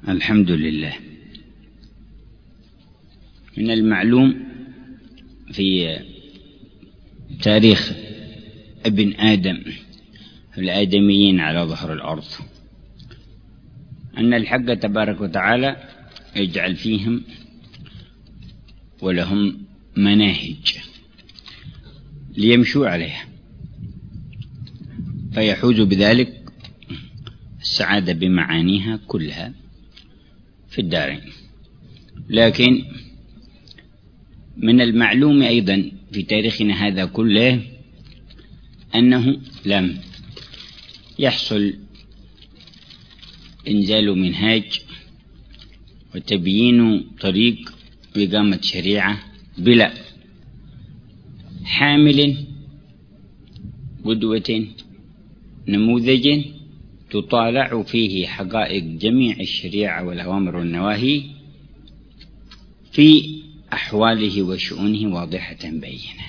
الحمد لله. من المعلوم في تاريخ ابن آدم الآدميين على ظهر الأرض أن الحق تبارك وتعالى يجعل فيهم ولهم مناهج ليمشوا عليها، فيحوز بذلك السعادة بمعانيها كلها في الدارين. لكن من المعلوم أيضا في تاريخنا هذا كله أنه لم يحصل إنزال منهاج وتبيين طريق وإقامة شريعة بلا حامل قدوة نموذج تطالع فيه حقائق جميع الشريعة والأوامر والنواهي في أحواله وشؤونه واضحة بينة.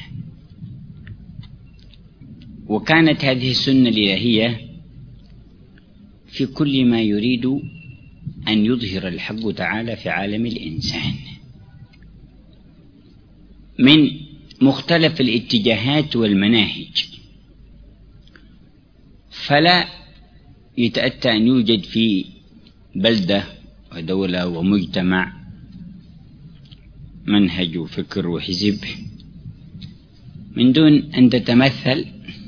وكانت هذه السنة الإلهية في كل ما يريد أن يظهر الحق تعالى في عالم الإنسان من مختلف الاتجاهات والمناهج، فلا يتأتى أن يوجد في بلدة ودولة ومجتمع منهج وفكر وحزب من دون أن تتمثل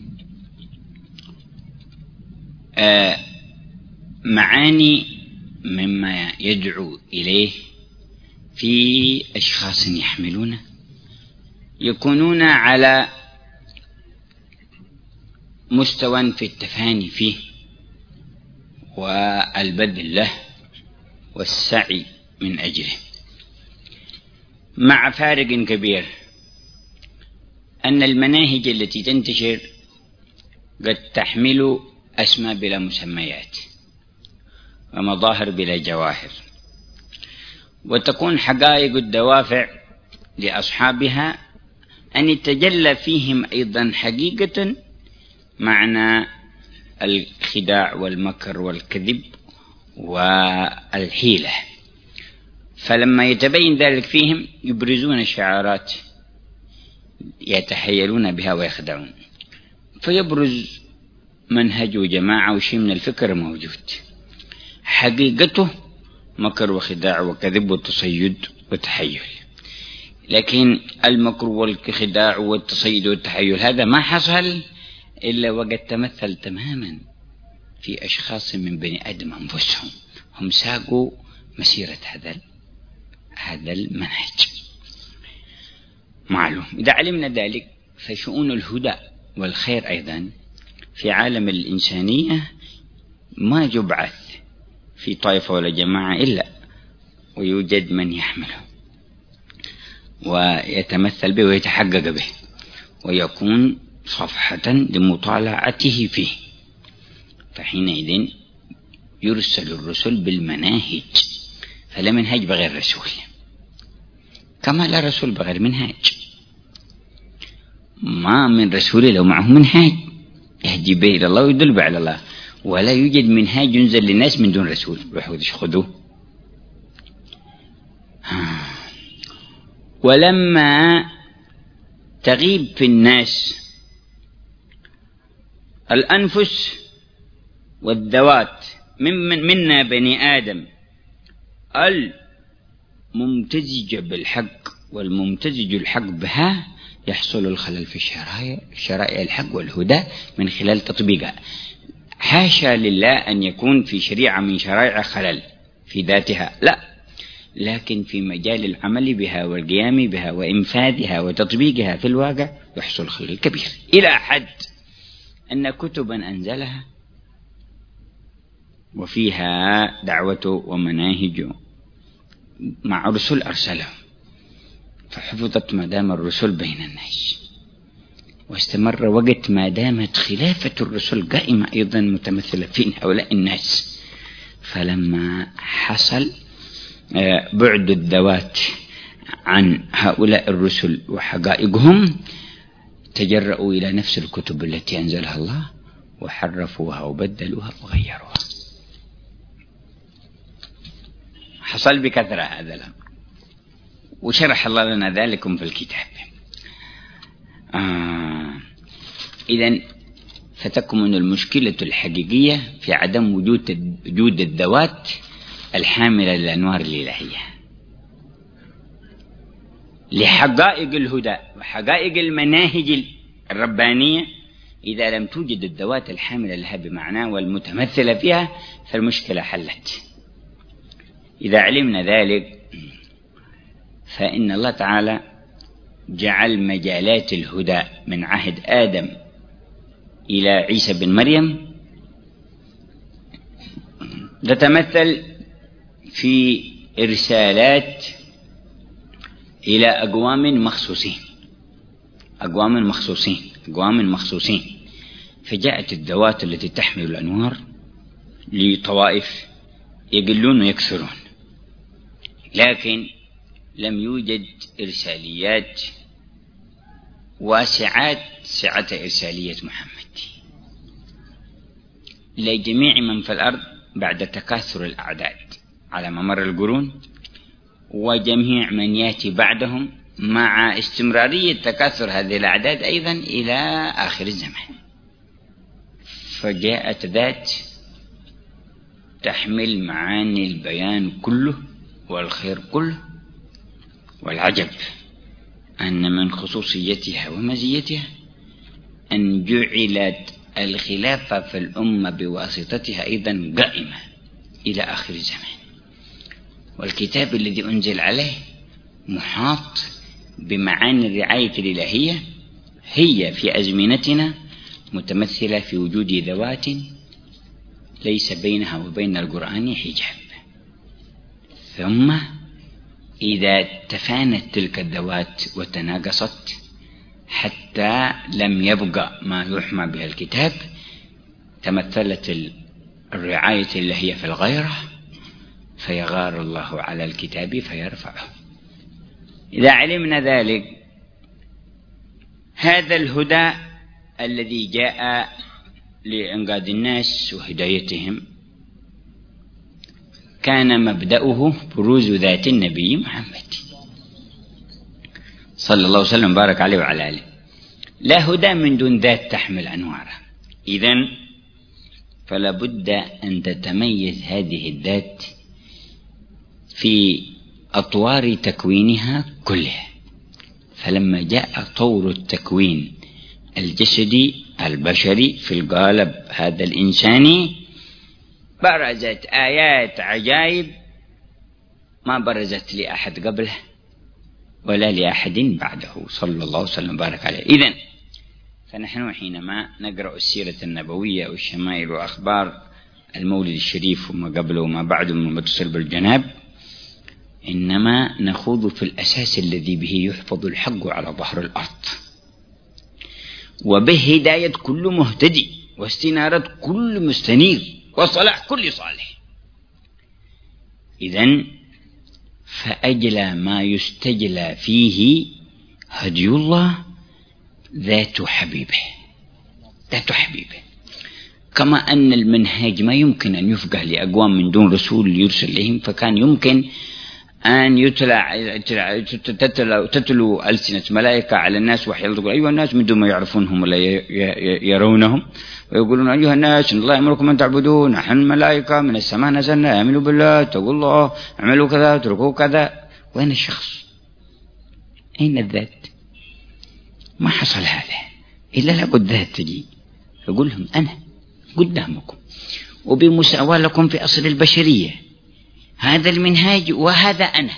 معاني مما يدعو إليه في أشخاص يحملونه يكونون على مستوى في التفاني فيه والبذل له والسعي من أجله، مع فارق كبير أن المناهج التي تنتشر قد تحمل أسماء بلا مسميات ومظاهر بلا جواهر، وتكون حقائق الدوافع لأصحابها أن يتجلى فيهم أيضا حقيقة معنى الخداع والمكر والكذب والحيلة. فلما يتبين ذلك فيهم يبرزون شعارات يتحيلون بها ويخدعون، فيبرز منهج وجماعة وشيء من الفكر موجود حقيقته مكر وخداع وكذب وتصيد وتحيل. لكن المكر والخداع والتصيد والتحيل هذا ما حصل إلا وقد تمثل تماما في أشخاص من بني آدم أنفسهم، هم ساقوا مسيرة هذا المنهج. معلوم إذا علمنا ذلك فشؤون الهدى والخير أيضا في عالم الإنسانية ما يبعث في طائفة ولا جماعة إلا ويوجد من يحمله ويتمثل به ويتحقق به ويكون صفحة لمطالعته فيه، فحينئذ يرسل الرسل بالمناهج، فلا منهج بغير رسول كما لا رسول بغير منهاج. ما من رسول لو معه منهاج يهدي به إلى الله ويدل به على الله، ولا يوجد منهاج ينزل للناس من دون رسول خذوه. ولما تغيب في الناس الأنفس والذوات منا بني آدم الممتزجة بالحق والممتزج الحق بها يحصل الخلل في شرائع الحق والهدى من خلال تطبيقها. حاشا لله أن يكون في شريعة من شرائع خلل في ذاتها، لا، لكن في مجال العمل بها والقيام بها وإنفاذها وتطبيقها في الواقع يحصل خلل كبير، إلى حد أن كتبا أنزلها وفيها دعوته ومناهج مع رسل أرسلهم فحفظت ما دام الرسل بين الناس، واستمر وقت ما دامت خلافة الرسل قائمة أيضا متمثلة في هؤلاء الناس. فلما حصل بعد الذوات عن هؤلاء الرسل وحقائقهم تجرؤوا إلى نفس الكتب التي أنزلها الله وحرفوها وبدلوها وغيروها. حصل بكثرة هذا الأمر، وشرح الله لنا ذلك في الكتاب. إذن فتكمن المشكلة الحقيقية في عدم وجود الذوات الحاملة للأنوار الإلهية لحقائق الهدى وحقائق المناهج الربانية. إذا لم توجد الذوات الحاملة لها بمعناه والمتمثلة فيها فالمشكلة حلت. إذا علمنا ذلك فإن الله تعالى جعل مجالات الهدى من عهد آدم إلى عيسى بن مريم تتمثل في إرسالات إلى أقوام مخصوصين. فجاءت الذوات التي تحمل الأنوار لطوائف يقلون ويكثرون، لكن لم يوجد إرساليات واسعات سعة إرسالية محمد لجميع من في الأرض بعد تكاثر الأعداد على ممر القرون، وجميع من يأتي بعدهم مع استمرارية تكاثر هذه الأعداد أيضا إلى آخر الزمان. فجاءت ذات تحمل معاني البيان كله والخير كله. والعجب أن من خصوصيتها ومزيتها أن جعلت الخلافة في الأمة بواسطتها أيضا قائمة إلى آخر الزمان، والكتاب الذي أنزل عليه محاط بمعاني الرعاية الإلهية هي في أزمنتنا متمثلة في وجود ذوات ليس بينها وبين القرآن حجاب. ثم إذا تفانت تلك الذوات وتناقصت حتى لم يبقى ما يحمى به الكتاب، تمثلت الرعاية الإلهية في الغيرة، فيغار الله على الكتاب فيرفعه. إذا علمنا ذلك، هذا الهدى الذي جاء لإنقاذ الناس وهدايتهم كان مبدأه بروز ذات النبي محمد صلى الله عليه وسلم بارك عليه وعلى آله. لا هدى من دون ذات تحمل أنواره. إذن فلا بد أن تتميز هذه الذات في أطوار تكوينها كلها. فلما جاء طور التكوين الجسدي البشري في القالب هذا الإنساني، برزت آيات عجائب ما برزت لأحد قبله ولا لأحد بعده صلى الله عليه وسلم بارك عليه. إذن فنحن حينما نقرأ السيرة النبوية والشمائل وأخبار المولد الشريف وما قبله وما بعده من متصل بالجناب، إنما نخوض في الأساس الذي به يحفظ الحق على ظهر الأرض، وبه هداية كل مهتدي واستنارة كل مستنير وصلاح كل صالح. إذن فأجلى ما يستجلى فيه هدي الله ذات حبيبه. كما أن المنهاج ما يمكن أن يفقه لأقوام من دون رسول يرسل لهم، فكان يمكن أن تتلو ألسنة ملائكة على الناس وحي يقول أيها الناس من دون ما يعرفونهم ولا يرونهم، ويقولون أيها الناس إن الله يأمركم أن تعبدون، نحن ملائكة من السماء نزلنا، آمنوا بالله اتقوا الله اعملوا كذا اتركوا كذا. وين الشخص؟ أين الذات؟ ما حصل هذا إلا لابد ذات تجي يقول لهم أنا قدامكم وبمساواة لكم في أصل البشرية، هذا المنهاج وهذا أنا،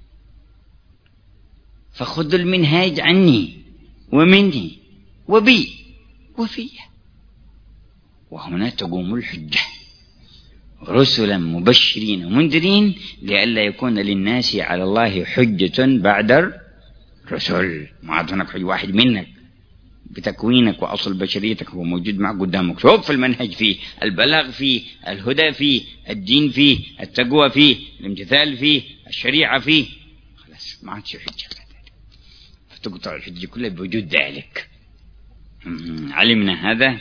فخذوا المنهاج عني ومني وبي وفي. وهنا تقوم الحجة، رسلا مبشرين ومنذرين لئلا يكون للناس على الله حجة بعد الرسل. ما عاد هناك حج واحد منك بتكوينك وأصل بشريتك هو موجود معك قدامك. شوف المنهج فيه، البلاغ فيه، الهدى فيه، الدين فيه، التقوى فيه، الامتثال فيه، الشريعة فيه، خلاص ما عادش حجة، فتقطع الحجة كلها بوجود ذلك. علمنا هذا،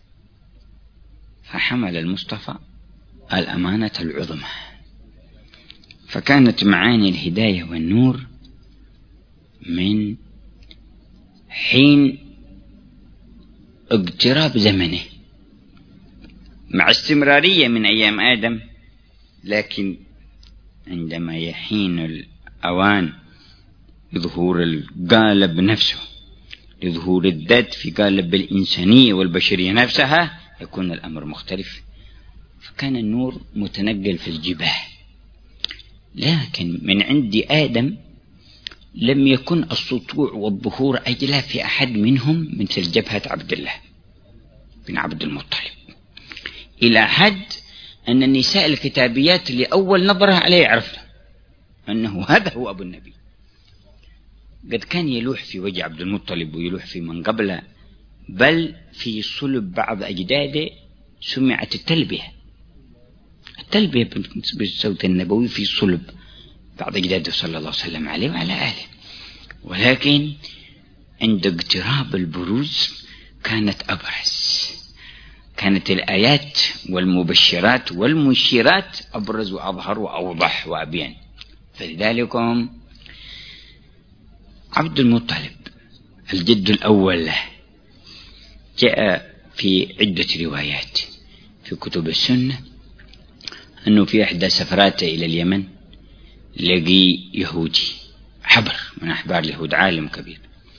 فحمل المصطفى الأمانة العظمى فكانت معاني الهداية والنور من حين اقتراب زمنه مع استمرارية من أيام آدم، لكن عندما يحين الأوان لظهور القالب نفسه، لظهور الذات في قالب الإنسانية والبشرية نفسها، يكون الأمر مختلف. فكان النور متنقل في الجباه، لكن من عند آدم لم يكن السطوع والظهور أجلى في أحد منهم مثل جبهة عبد الله بن عبد المطلب، إلى حد أن النساء الكتابيات لأول نظرة عليه عرفنا أنه هذا هو أبو النبي. قد كان يلوح في وجه عبد المطلب ويلوح في من قبله، بل في صلب بعض أجداده سمعت التلبية بالصوت النبوي في صلب بعض أجداده صلى الله عليه وسلم عليه وعلى آله. ولكن عند اقتراب البروز كانت أبرز، كانت الآيات والمبشرات والمشيرات أبرز وأظهر وأوضح وأبين. فلذلك عبد المطلب الجد الأول له جاء في عدة روايات في كتب السنة أنه في إحدى سفراته إلى اليمن لقي يهودي حبر من أحبار اليهود، عالم كبير.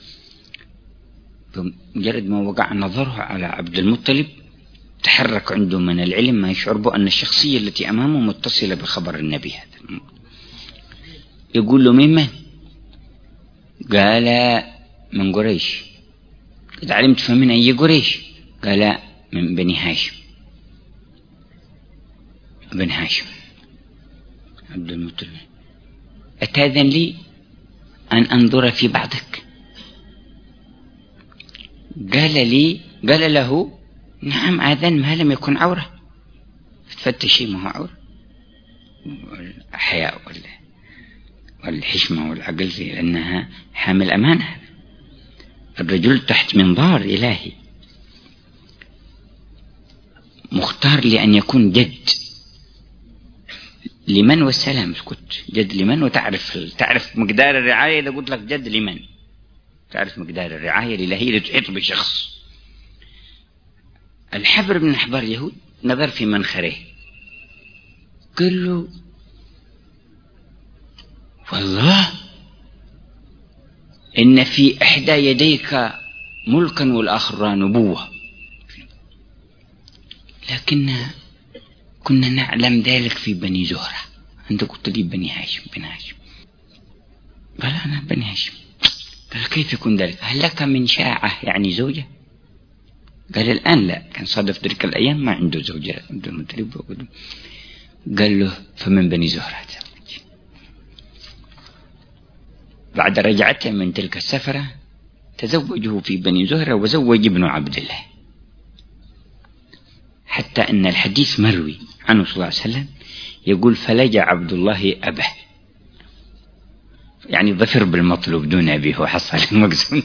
بمجرد ما وقع نظره على عبد المطلب تحرك عنده من العلم ما يشعر به أن الشخصية التي أمامه متصلة بخبر النبي هذا. يقول له ممن؟ قال من قريش. قد علمت فمن أي قريش؟ قال من بني هاشم. بن هاشم. عبد المطلب أتاذن لي أن أنظر في بعضك؟ قال له نعم آذن، ما لم يكن عورة. فتشي ما هو عورة، الحياء والحشمة والعقل في أنها حامل أمانة. الرجل تحت منظار إلهي مختار لأن يكون جد لمن والسلام. اسكت، جد لمن؟ وتعرف مقدار الرعاية. إذا قلت لك جد لمن تعرف مقدار الرعاية الإلهية اللي تحيط بشخص. الحبر من أحبار اليهود نظر في منخره قال له والله إن في إحدى يديك ملكا والآخر نبوة، لكن كنا نعلم ذلك في بني زهرة. أنت قلت لي بني هاشم. بن هاشم. قال أنا بني هاشم. قال كيف يكون ذلك؟ هل لك من شاعة يعني زوجة؟ قال الآن لا، كان صادف تلك الأيام ما عنده زوجة. قال له فمن بني زهرة. بعد رجعته من تلك السفرة تزوجه في بني زهرة وزوج ابن عبد الله، حتى أن الحديث مروي عنه صلى الله عليه وسلم يقول فلجأ عبد الله أبه، يعني ظفر بالمطلوب دون أبيه وحصل المقصود.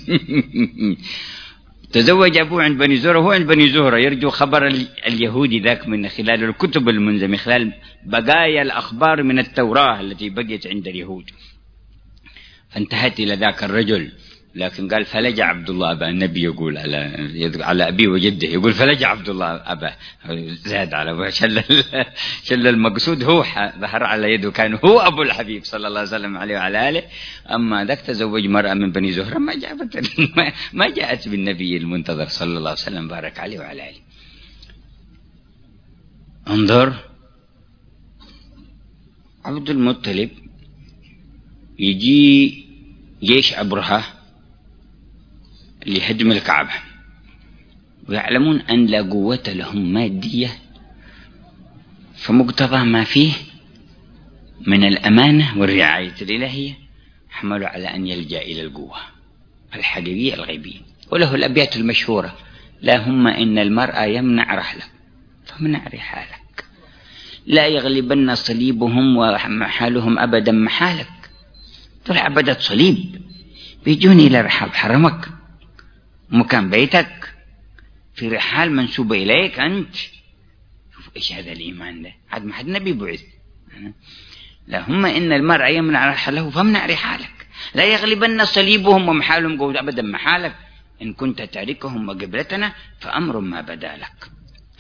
تزوج أبوه عند بني زهرة وهو عند بني زهرة يرجو خبر اليهودي ذاك من خلال الكتب المنزمة، خلال بقايا الأخبار من التوراة التي بقيت عند اليهود. فانتهت إلى ذاك الرجل، لكن قال فلجأ عبد الله أبا. النبي يقول على أبي وجده يقول فلجأ عبد الله أبا، زاد على شل المقصود هو ظهر على يده، كان هو أبو الحبيب صلى الله عليه وسلم عليه وعلى آله. أما ذاك تزوج مرأة من بني زهرة ما جاءت بالنبي المنتظر صلى الله عليه وسلم بارك عليه وعلى آله. انظر عبد المطلب يجي جيش أبرهة لهدم الكعبة، ويعلمون أن لا قوة لهم مادية، فمقتضى ما فيه من الأمانة والرعاية الإلهية حملوا على أن يلجأ إلى القوة الحقيقية الغيبية. وله الأبيات المشهورة اللهم إن المرأة يمنع رحلك فمنع رحالك، لا يغلبن صليبهم ومحالهم أبدا محالك. دول عبدة صليب بيجوني إلى رحاب حرمك مكان بيتك في رحال منسوبة إليك أنت. شوف إيش هذا الإيمان ده، عاد ما حد نبي بعث. اللهم إن المرء يمنع رحله فامنع رحالك، لا يغلبن صليبهم ومحالهم قول أبدا محالك، إن كنت تاركهم وقبلتنا فأمر ما بدا لك.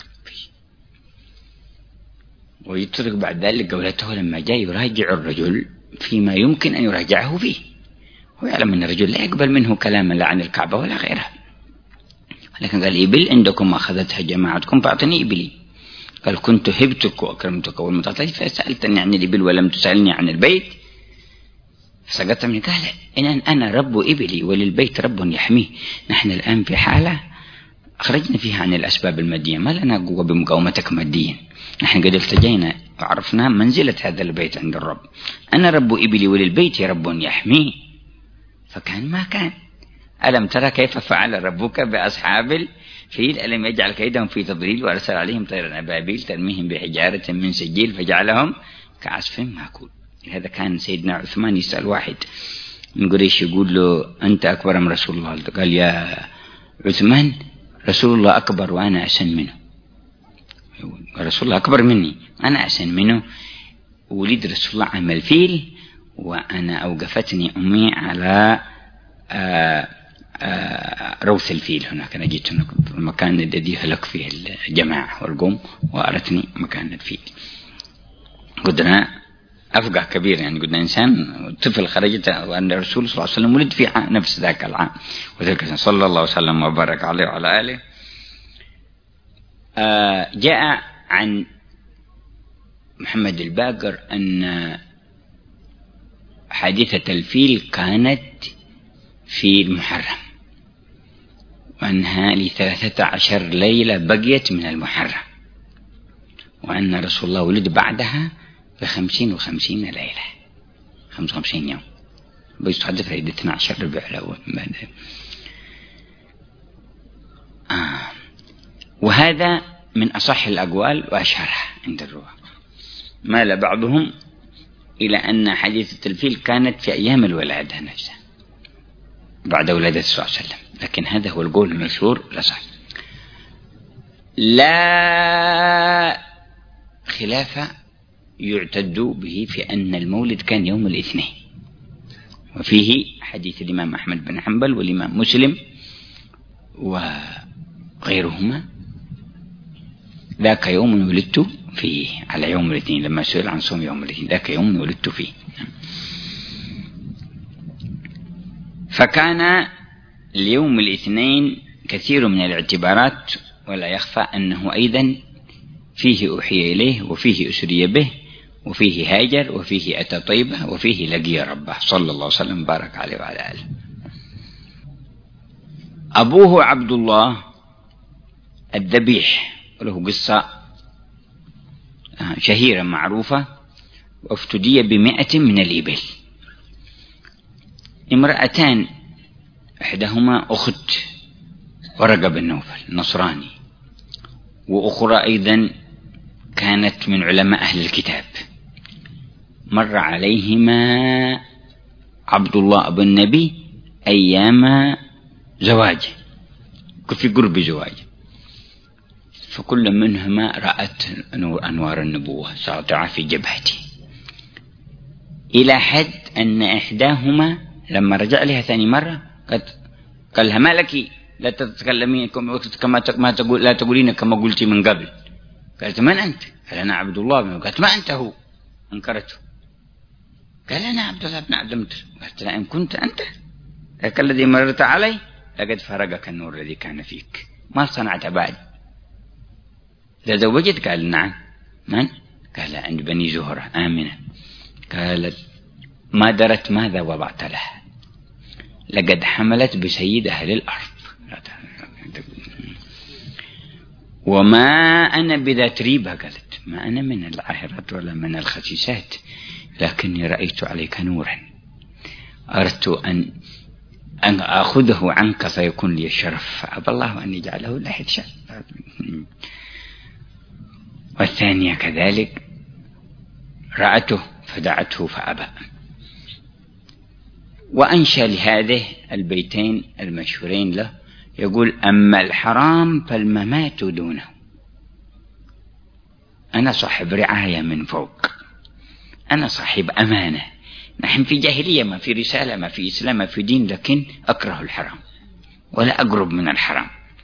ويترك بعد ذلك قولته لما جاء يراجع الرجل فيما يمكن أن يراجعه فيه، ويعلم أن الرجل لا يقبل منه كلاما لا عن الكعبة ولا غيرها، لكن قال إبل عندكم أخذتها جماعتكم فأعطني إبلي. قال كنت هبتك وأكرمتك والمتطيف فسألتني عن الإبل ولم تسألني عن البيت فسقطت مني. قال إن أنا رب إبلي وللبيت رب يحميه. نحن الآن في حالة أخرجنا فيها عن الأسباب المادية، ما لنا قوة بمقاومتك ماديا، نحن قد التجينا وعرفنا منزلة هذا البيت عند الرب. أنا رب إبلي وللبيت رب يحميه. فكان ما كان. ألم ترى كيف فعل ربك بأصحاب الفيل؟ ألم يجعل كيدهم في تضليل وأرسل عليهم طيرا أبابيل ترميهم بحجارة من سجيل فجعلهم كعصف مأكول. هذا كان سيدنا عثمان يسأل واحد من قريش يقول له أنت أكبر من رسول الله؟ قال يا عثمان رسول الله أكبر وأنا أحسن منه. رسول الله أكبر مني أنا أحسن منه. ولد رسول الله عام الفيل وأنا أوقفتني أمي على روث الفيل. هناك أنا جيت هناك المكان الذي هلك فيه الجماعة والقوم وأرتني مكان الفيل. قدنا أفقه كبير، يعني قدنا إنسان طفل خرجت وأن الرسول صلى الله عليه وسلم ولد في نفس ذاك العام، وذلك صلى الله وسلم وبارك عليه وعلى آله. جاء عن محمد الباقر أن حادثة الفيل كانت في المحرم، وأنها ل13 ليلة بقيت من المحرم، وأن رسول الله ولد بعدها ب50 ليلة 55 يوم، بيستحدث في 12 ربيع الأول. وهذا من أصح الأقوال وأشهرها عند الرواة. مال بعضهم إلى أن حادثة الفيل كانت في أيام الولادة نفسها بعد ولادة صلى الله عليه وسلم، لكن هذا هو القول المشهور الأصح. لا خلاف يعتد به في أن المولد كان يوم الاثنين، وفيه حديث الإمام أحمد بن حنبل والإمام مسلم وغيرهما ذاك يوم ولدت فيه، على يوم الاثنين لما سئل عن صوم يوم الاثنين ذاك يوم ولدت فيه. فكان اليوم الاثنين كثير من الاعتبارات، ولا يخفى أنه أيضا فيه أوحي إليه وفيه أسري به وفيه هاجر وفيه أتى طيبة وفيه لقي ربه صلى الله عليه وسلم بارك عليه وعلى آله. أبوه عبد الله الذبيح له قصة شهيرة معروفة، وافتدي ب100 من الإبل. امرأتان إحداهما أخت ورقة بن نوفل نصراني، وأخرى أيضا كانت من علماء أهل الكتاب، مر عليهما عبد الله أبو النبي أيام زواجه في قرب زواجه، فكل منهما رأت أنوار النبوة ساطعة في جبهته، إلى حد أن إحداهما لما رجع لها ثاني مرة قال لها ما لك لا تتكلمين كما تقول، لا تقولين كما قلت من قبل. قالت من أنت؟ قال أنا عبد الله. قالت ما أنت هو؟ أنكرته. قال أنا عبد الله بن عبد المطلب. قالت لا إن كنت أنت ذاك الذي مررت علي لقد فرقك النور الذي كان فيك، ما صنعت بعد؟ تزوجت؟ قال نعم. من؟ قال عند بني زهرة آمنة. قالت ما درت ماذا وضعت لها، لقد حملت بسيد أهل الأرض، وما أنا بذات ريبة. قالت ما أنا من العاهرات ولا من الخسيسات، لكني رأيت عليك نورا أردت أن أخذه عنك فيكون لي الشرف، فأبى الله أن يجعله لا حدشا. والثانية كذلك رأته فدعته فأبى. وأنشأ لهذه البيتين المشهورين له، يقول أما الحرام فالممات دونه، أنا صاحب رعاية من فوق، أنا صاحب أمانة، نحن في جاهلية، ما في رسالة، ما في إسلام، ما في دين، لكن أكره الحرام ولا أقرب من الحرام.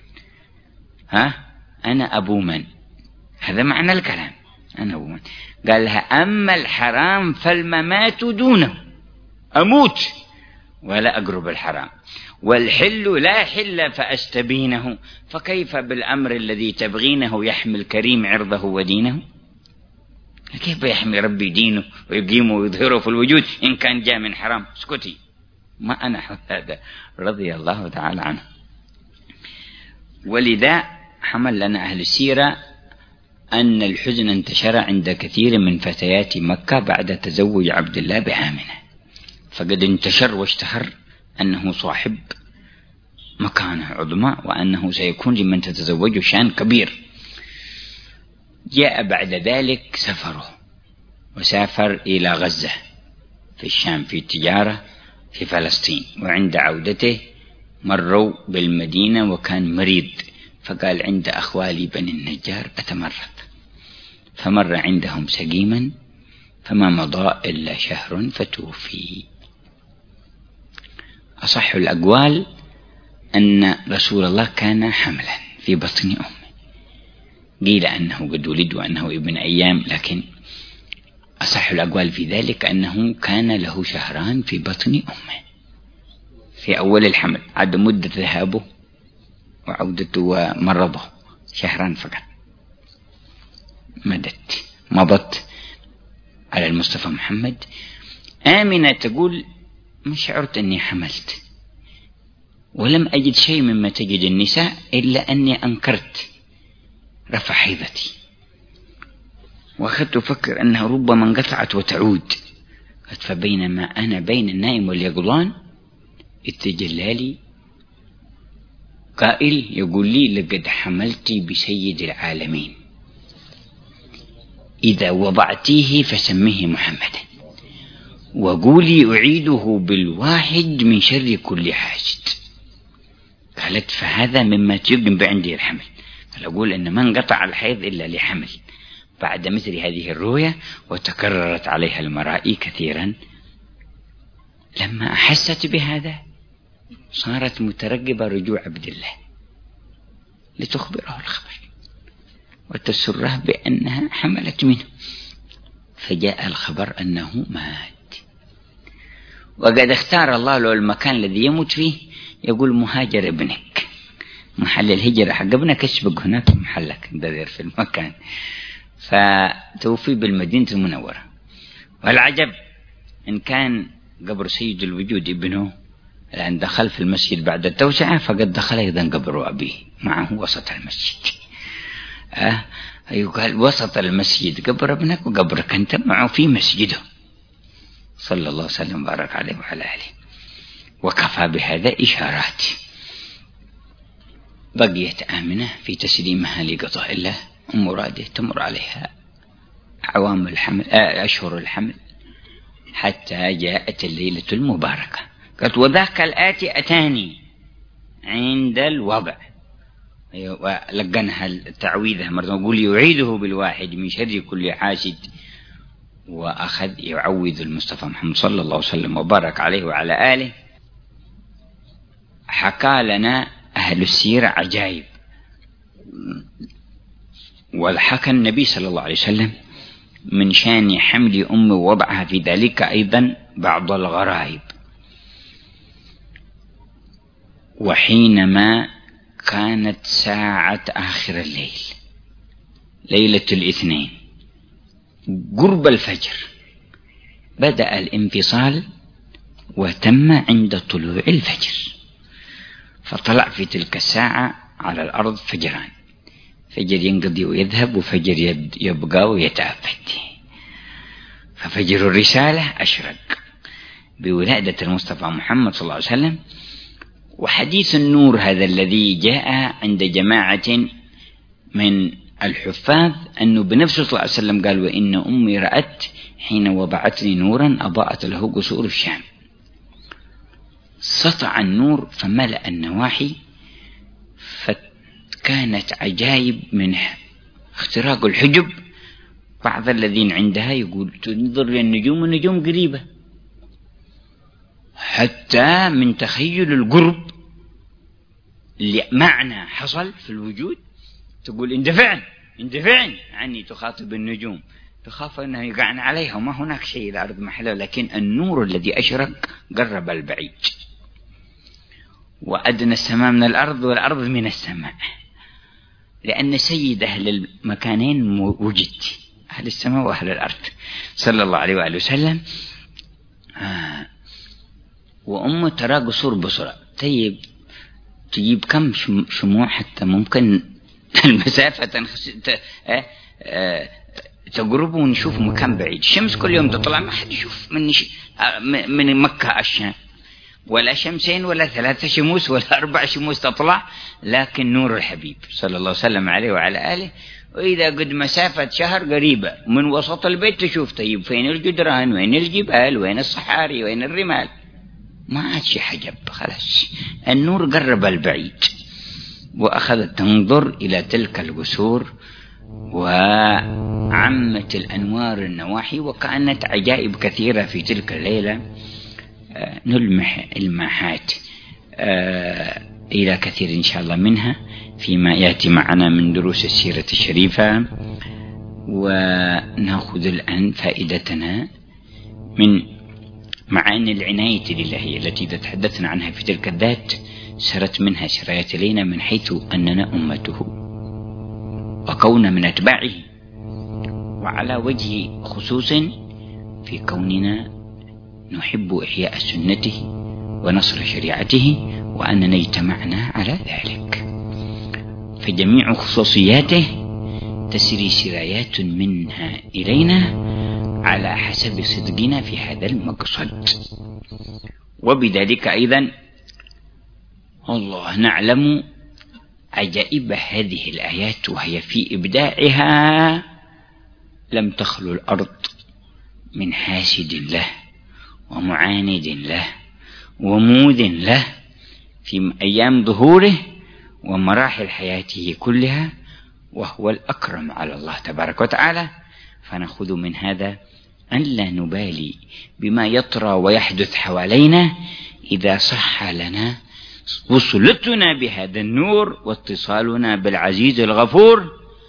أنا أبو من؟ هذا معنى الكلام، أنا أبو من. قال لها أما الحرام فالممات دونه، أموت ولا أقرب الحرام، والحل لا حل فأستبينه، فكيف بالأمر الذي تبغينه يحمي الكريم عرضه ودينه؟ كيف يحمي ربي دينه ويقيمه ويظهره في الوجود إن كان جاء من حرام؟ اسكتي، ما أنا هذا، رضي الله تعالى عنه. ولذا حمل لنا أهل السيرة أن الحزن انتشر عند كثير من فتيات مكة بعد تزوج عبد الله بآمنة، فقد انتشر واشتهر أنه صاحب مكانة عظمى، وأنه سيكون لمن تتزوج شان كبير. جاء بعد ذلك سفره، وسافر إلى غزة في الشام في التجارة في فلسطين، وعند عودته مروا بالمدينة وكان مريض، فقال عند أخوالي بني النجار أتمرض، فمر عندهم سقيما فما مضى إلا شهر فتوفي. أصح الأقوال أن رسول الله كان حملا في بطن أمه، قيل أنه قد ولد وأنه ابن أيام، لكن أصح الأقوال في ذلك أنه كان له شهران في بطن أمه في أول الحمل، عد مدة ذهابه وعودته ومرضه شهران فقط. مضت على المصطفى محمد. آمنة تقول ما شعرت أني حملت، ولم أجد شيء مما تجد النساء إلا أني أنكرت رفع حيضتي، وأخذت أفكر أنها ربما انقطعت وتعود. فبينما أنا بين النائم واليقظان اتجلى لي قائل يقول لي لقد حملت بسيد العالمين، إذا وضعتيه فسميه محمدا، وقولي أعيده بالواحد من شر كل حاسد. قالت فهذا مما تيقن بعندي الحمل، فأقول إن ما انقطع الحيض إلا لحمل بعد مثل هذه الرؤيا، وتكررت عليها المرائي كثيرا. لما أحست بهذا صارت مترقبة رجوع عبد الله لتخبره الخبر وتسره بأنها حملت منه، فجاء الخبر أنه مات. وقد اختار الله له المكان الذي يموت فيه، يقول مهاجر ابنك، محل الهجرة حق ابنك اسبق هناك محلك انتظر في المكان، فتوفي بالمدينة المنورة. والعجب إن كان قبر سيد الوجود ابنه الآن دخل في المسجد بعد التوسعة، فقد دخل أيضا قبر أبيه معه وسط المسجد. يقال وسط المسجد قبر ابنك وقبرك أنت معه في مسجده، صلى الله وسلم وبارك عليه وعلى آله. وكفى بهذا إشارات. بقيت آمنة في تسليمها لقضاء الله، ومراده تمر عليها عوام الحمل أشهر الحمل، حتى جاءت الليلة المباركة. قالت وذاك الآتي أتاني عند الوضع، ولقنها التعويذة مرة يقول يعيده بالواحد من شر كل حاسد، وأخذ يعوذ المصطفى محمد صلى الله عليه وسلم وبارك عليه وعلى آله. حكى لنا أهل السيرة عجائب، والحكى النبي صلى الله عليه وسلم من شان حمل أم ووضعها في ذلك أيضا بعض الغرائب. وحينما كانت ساعة آخر الليل ليلة الاثنين قرب الفجر، بدأ الانفصال وتم عند طلوع الفجر، فطلع في تلك الساعة على الأرض فجران، فجر ينقضي ويذهب، وفجر يبقى ويتأبد. ففجر الرسالة أشرق بولادة المصطفى محمد صلى الله عليه وسلم. وحديث النور هذا الذي جاء عند جماعة من الحفاظ أنه بنفسه صلى الله عليه وسلم قال وإن أمي رأت حين وضعتني نورا أضاءت له قصور الشام، سطع النور فملأ النواحي، فكانت عجائب من اختراق الحجب بعض الذين عندها يقول تنظر للنجوم، النجوم قريبة، حتى من تخيل القرب لمعنى حصل في الوجود تقول اندفعن عني، تخاطب النجوم، تخاف أنه يقعن عليها وما هناك شيء، الأرض محلة، لكن النور الذي أشرق قرب البعيد. وأدنى السماء من الأرض والأرض من السماء، لأن سيد أهل المكانين وجد، أهل السماء وأهل الأرض صلى الله عليه وآله وسلم. وأمه ترى قصور بصرة. طيب تجيب كم شموع حتى ممكن المسافة تقرب ونشوف مكان بعيد. الشمس كل يوم تطلع، ما حد يشوف من مكة الشام، ولا شمسين ولا 3 شموس ولا 4 شموس تطلع، لكن نور الحبيب صلى الله عليه وسلم عليه وعلى آله. وإذا قد مسافة شهر قريبة من وسط البيت تشوف. طيب فين الجدران، وين الجبال، وين الصحاري، وين الرمال؟ ما عاد شي حجب، خلاص النور قرب البعيد. وأخذت تنظر إلى تلك القصور وعمت الأنوار النواحي، وكانت عجائب كثيرة في تلك الليلة نلمح الماحات إلى كثير إن شاء الله منها فيما يأتي معنا من دروس السيرة الشريفة. ونأخذ الآن فائدتنا من معاني العناية الإلهية التي تحدثنا عنها في تلك الذات، سرت منها سرايات إلينا من حيث أننا أمته وكون من أتباعه، وعلى وجه خصوص في كوننا نحب إحياء سنته ونصر شريعته، وأننا اجتمعنا على ذلك. فجميع خصوصياته تسري سرايات منها إلينا على حسب صدقنا في هذا المقصد. وبذلك أيضا الله نعلم عجائب هذه الآيات، وهي في إبداعها لم تخلو الأرض من حاسد له ومعاند له وموذ له في أيام ظهوره ومراحل حياته كلها، وهو الأكرم على الله تبارك وتعالى. فنأخذ من هذا أن لا نبالي بما يطرى ويحدث حوالينا إذا صح لنا وصلتنا بهذا النور واتصالنا بالعزيز الغفور،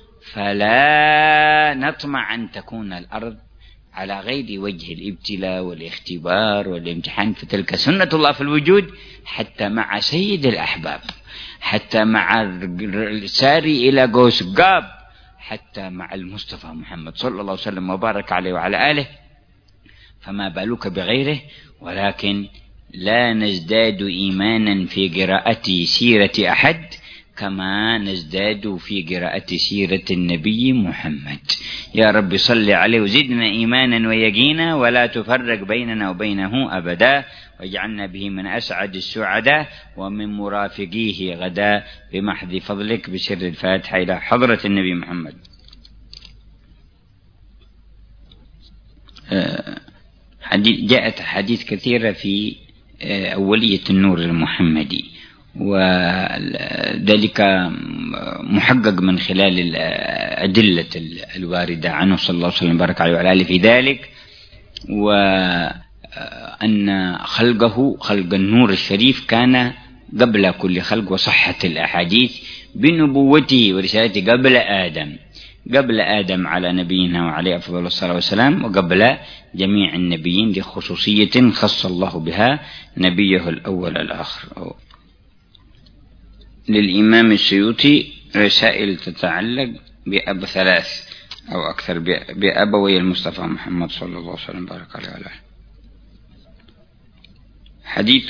فلا نطمع أن تكون الأرض على غير وجه الابتلاء والاختبار والامتحان. فتلك سنة الله في الوجود، حتى مع سيد الأحباب، حتى مع الساري إلى قوس قاب، حتى مع المصطفى محمد صلى الله عليه وسلم وبارك عليه وعلى آله، فما بالك بغيره. ولكن لا نزداد إيمانا في قراءة سيرة أحد كما نزداد في قراءة سيرة النبي محمد. يا رب صل عليه وزدنا إيمانا ويقينا، ولا تفرق بيننا وبينه أبدا، واجعلنا به من أسعد السعداء ومن مرافقيه غدا بمحض فضلك، بسر الفاتحة إلى حضرة النبي محمد. جاءت حديث كثيرة في أولية النور المحمدي، وذلك محقق من خلال الأدلة الواردة عنه صلى الله عليه وسلم بارك عليه وعلى آله في ذلك. وأن خلقه خلق النور الشريف كان قبل كل خلق، وصحت الأحاديث بنبوته ورسالته قبل آدم على نبينا وعليه أفضل الصلاة والسلام، وقبل جميع النبيين لخصوصية خص الله بها نبيه الأول الآخر. للإمام السيوطي رسائل تتعلق ب3 أو أكثر بأبوي المصطفى محمد صلى الله عليه وسلم بارك عليه وعلى آله. حديث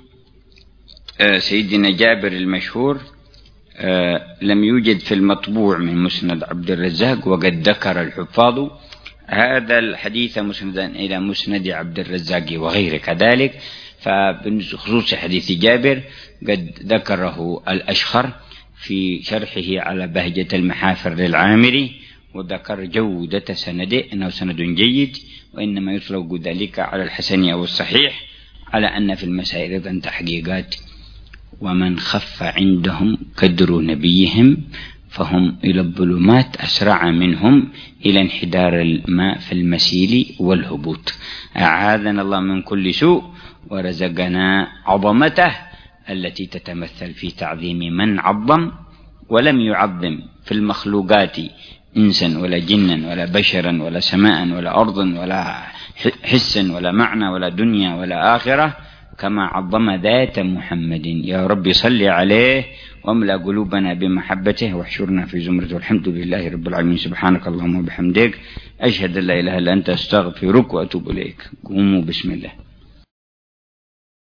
سيدنا جابر المشهور لم يوجد في المطبوع من مسند عبد الرزاق، وقد ذكر الحفاظ هذا الحديث مسندا إلى مسند عبد الرزاق وغيره كذلك. فبخصوص حديث جابر قد ذكره الأشخر في شرحه على بهجة المحافر للعامري، وذكر جودة سنده أنه سند جيد، وإنما يطلق ذلك على الحسن أو الصحيح، على أن في المسائل أيضا تحقيقات. ومن خف عندهم قدر نبيهم فهم إلى الظلمات أسرع منهم إلى انحدار الماء في المسيل والهبوط. أعاذنا الله من كل سوء ورزقنا عظمته التي تتمثل في تعظيم من عظم ولم يعظم في المخلوقات إنسا ولا جنا ولا بشرا ولا سماء ولا أرضا ولا حسا ولا معنى ولا دنيا ولا آخرة كما عظم ذات محمد. يا رب صل عليه واملأ قلوبنا بمحبته واحشرنا في زمرته. والحمد لله رب العالمين. سبحانك اللهم وبحمدك أشهد أن لا إله إلا أنت أستغفرك وأتوب إليك. قوموا بسم الله.